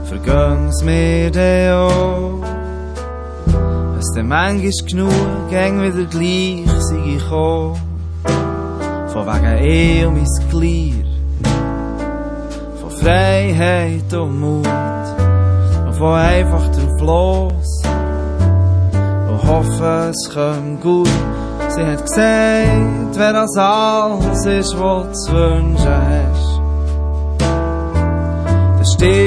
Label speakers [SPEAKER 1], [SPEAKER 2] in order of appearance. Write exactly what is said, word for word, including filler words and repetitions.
[SPEAKER 1] vergönn's mir dann auch. Es denn manchmal genug, gäng wieder gleich sei ich gekommen. Von wegen eh und mein Glier, von Freiheit und Mut, und von einfach drauf los, und hoffe es kommt gut. Sie hat gesagt, wer das alles ist, was du zu wünschen hast, dann steht